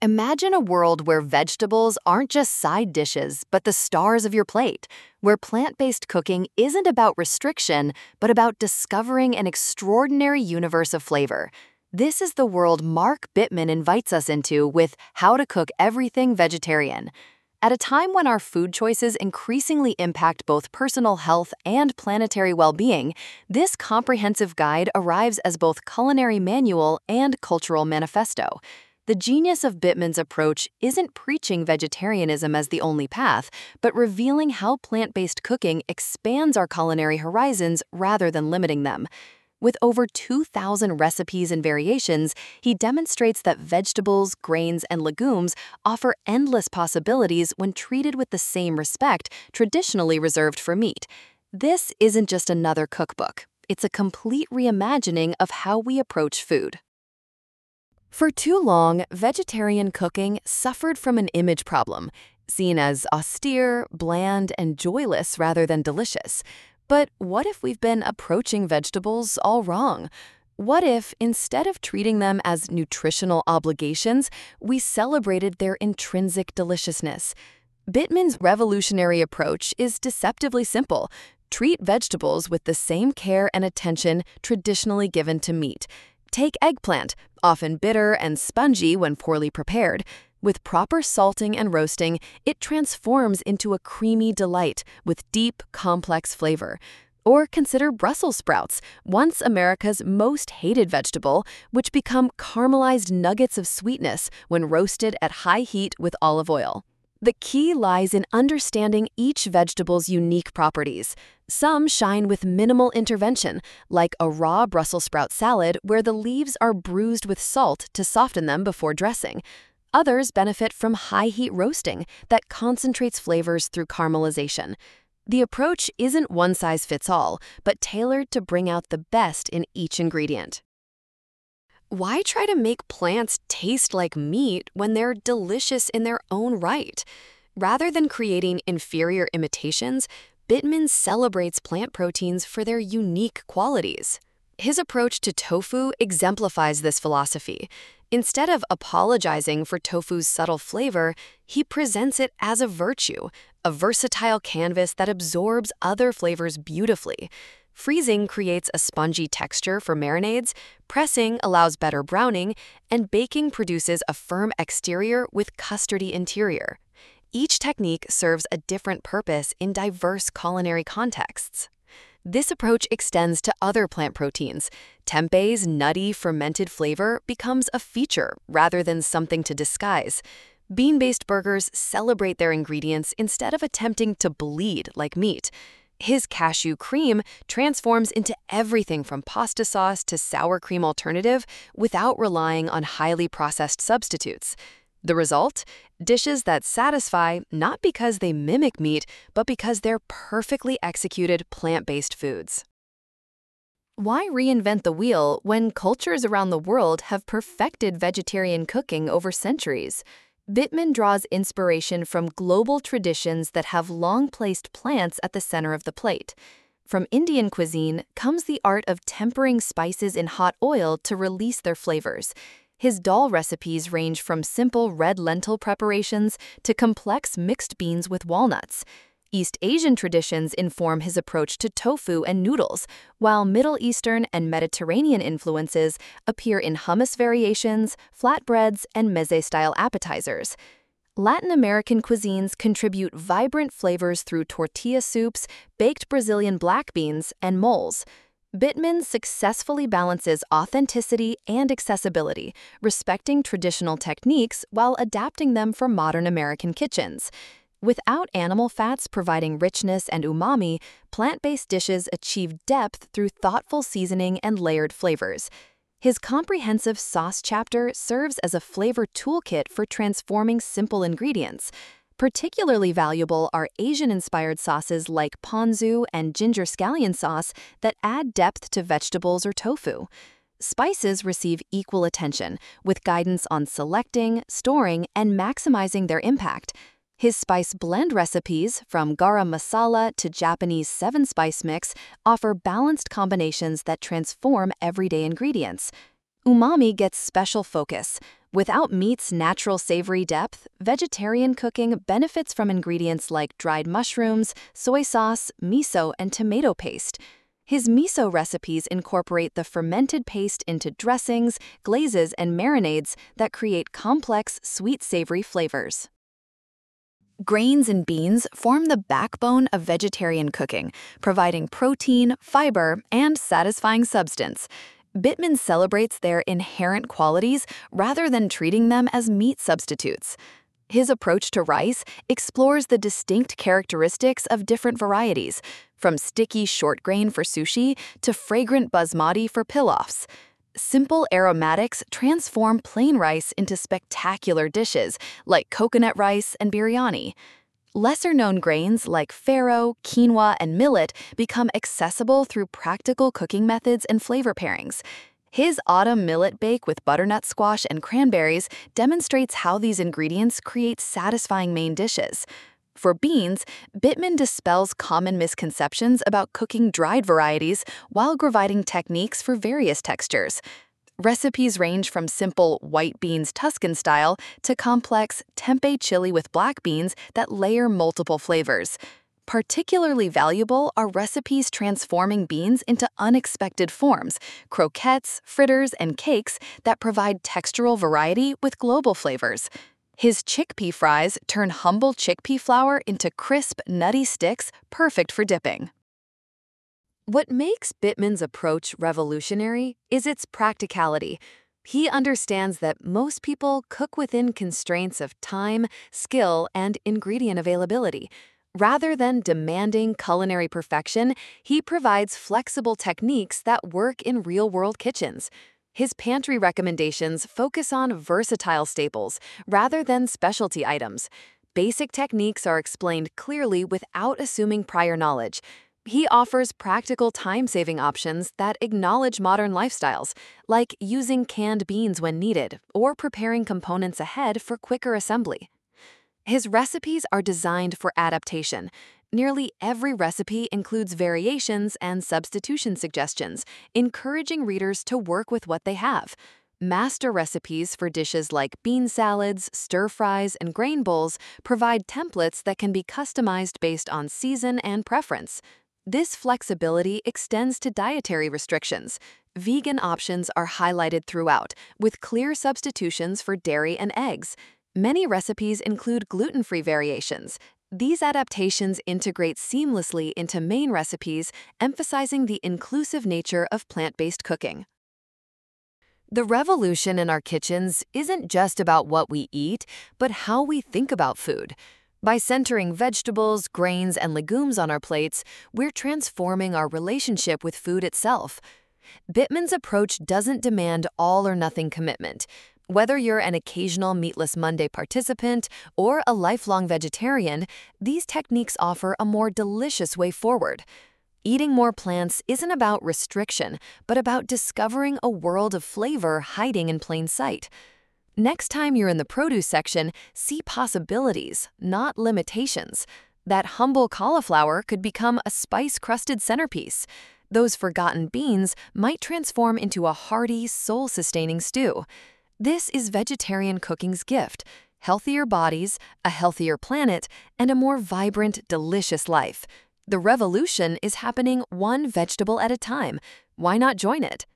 Imagine a world where vegetables aren't just side dishes, but the stars of your plate, where plant-based cooking isn't about restriction, but about discovering an extraordinary universe of flavor. This is the world Mark Bittman invites us into with How to Cook Everything Vegetarian. At a time when our food choices increasingly impact both personal health and planetary well-being, this comprehensive guide arrives as both culinary manual and cultural manifesto. The genius of Bittman's approach isn't preaching vegetarianism as the only path, but revealing how plant-based cooking expands our culinary horizons rather than limiting them. With over 2,000 recipes and variations, he demonstrates that vegetables, grains, and legumes offer endless possibilities when treated with the same respect traditionally reserved for meat. This isn't just another cookbook. It's a complete reimagining of how we approach food. For too long, vegetarian cooking suffered from an image problem, seen as austere, bland, and joyless rather than delicious. But what if we've been approaching vegetables all wrong? What if, instead of treating them as nutritional obligations, we celebrated their intrinsic deliciousness? Bittman's revolutionary approach is deceptively simple. Treat vegetables with the same care and attention traditionally given to meat. Take eggplant, often bitter and spongy when poorly prepared. With proper salting and roasting, it transforms into a creamy delight with deep, complex flavor. Or consider Brussels sprouts, once America's most hated vegetable, which become caramelized nuggets of sweetness when roasted at high heat with olive oil. The key lies in understanding each vegetable's unique properties. Some shine with minimal intervention, like a raw Brussels sprout salad where the leaves are bruised with salt to soften them before dressing. Others benefit from high-heat roasting that concentrates flavors through caramelization. The approach isn't one-size-fits-all, but tailored to bring out the best in each ingredient. Why try to make plants taste like meat when they're delicious in their own right? Rather than creating inferior imitations, Bittman celebrates plant proteins for their unique qualities. His approach to tofu exemplifies this philosophy. Instead of apologizing for tofu's subtle flavor, he presents it as a virtue, a versatile canvas that absorbs other flavors beautifully. Freezing creates a spongy texture for marinades, pressing allows better browning, and baking produces a firm exterior with custardy interior. Each technique serves a different purpose in diverse culinary contexts. This approach extends to other plant proteins. Tempeh's nutty, fermented flavor becomes a feature rather than something to disguise. Bean-based burgers celebrate their ingredients instead of attempting to bleed like meat. His cashew cream transforms into everything from pasta sauce to sour cream alternative without relying on highly processed substitutes. The result? Dishes that satisfy not because they mimic meat, but because they're perfectly executed plant-based foods. Why reinvent the wheel when cultures around the world have perfected vegetarian cooking over centuries? Bittman draws inspiration from global traditions that have long placed plants at the center of the plate. From Indian cuisine comes the art of tempering spices in hot oil to release their flavors. His dal recipes range from simple red lentil preparations to complex mixed beans with walnuts. East Asian traditions inform his approach to tofu and noodles, while Middle Eastern and Mediterranean influences appear in hummus variations, flatbreads, and meze-style appetizers. Latin American cuisines contribute vibrant flavors through tortilla soups, baked Brazilian black beans, and moles. Bittman successfully balances authenticity and accessibility, respecting traditional techniques while adapting them for modern American kitchens. Without animal fats providing richness and umami, plant-based dishes achieve depth through thoughtful seasoning and layered flavors. His comprehensive sauce chapter serves as a flavor toolkit for transforming simple ingredients. Particularly valuable are Asian-inspired sauces like ponzu and ginger scallion sauce that add depth to vegetables or tofu. Spices receive equal attention, with guidance on selecting, storing, and maximizing their impact. His spice blend recipes, from garam masala to Japanese 7-spice mix, offer balanced combinations that transform everyday ingredients. Umami gets special focus. Without meat's natural savory depth, vegetarian cooking benefits from ingredients like dried mushrooms, soy sauce, miso, and tomato paste. His miso recipes incorporate the fermented paste into dressings, glazes, and marinades that create complex, sweet-savory flavors. Grains and beans form the backbone of vegetarian cooking, providing protein, fiber, and satisfying substance. Bittman celebrates their inherent qualities rather than treating them as meat substitutes. His approach to rice explores the distinct characteristics of different varieties, from sticky short grain for sushi to fragrant basmati for pilafs. Simple aromatics transform plain rice into spectacular dishes like coconut rice and biryani. Lesser-known grains like farro, quinoa, and millet become accessible through practical cooking methods and flavor pairings. His autumn millet bake with butternut squash and cranberries demonstrates how these ingredients create satisfying main dishes. For beans, Bittman dispels common misconceptions about cooking dried varieties while providing techniques for various textures. Recipes range from simple white beans Tuscan style to complex tempeh chili with black beans that layer multiple flavors. Particularly valuable are recipes transforming beans into unexpected forms, croquettes, fritters, and cakes that provide textural variety with global flavors. His chickpea fries turn humble chickpea flour into crisp, nutty sticks perfect for dipping. What makes Bittman's approach revolutionary is its practicality. He understands that most people cook within constraints of time, skill, and ingredient availability. Rather than demanding culinary perfection, he provides flexible techniques that work in real-world kitchens. His pantry recommendations focus on versatile staples rather than specialty items. Basic techniques are explained clearly without assuming prior knowledge. He offers practical time-saving options that acknowledge modern lifestyles, like using canned beans when needed or preparing components ahead for quicker assembly. His recipes are designed for adaptation. Nearly every recipe includes variations and substitution suggestions, encouraging readers to work with what they have. Master recipes for dishes like bean salads, stir-fries, and grain bowls provide templates that can be customized based on season and preference. This flexibility extends to dietary restrictions. Vegan options are highlighted throughout, with clear substitutions for dairy and eggs. Many recipes include gluten-free variations. These adaptations integrate seamlessly into main recipes, emphasizing the inclusive nature of plant-based cooking. The revolution in our kitchens isn't just about what we eat, but how we think about food. By centering vegetables, grains, and legumes on our plates, we're transforming our relationship with food itself. Bittman's approach doesn't demand all-or-nothing commitment. Whether you're an occasional Meatless Monday participant or a lifelong vegetarian, these techniques offer a more delicious way forward. Eating more plants isn't about restriction, but about discovering a world of flavor hiding in plain sight. Next time you're in the produce section, see possibilities, not limitations. That humble cauliflower could become a spice-crusted centerpiece. Those forgotten beans might transform into a hearty, soul-sustaining stew. This is vegetarian cooking's gift: healthier bodies, a healthier planet, and a more vibrant, delicious life. The revolution is happening one vegetable at a time. Why not join it?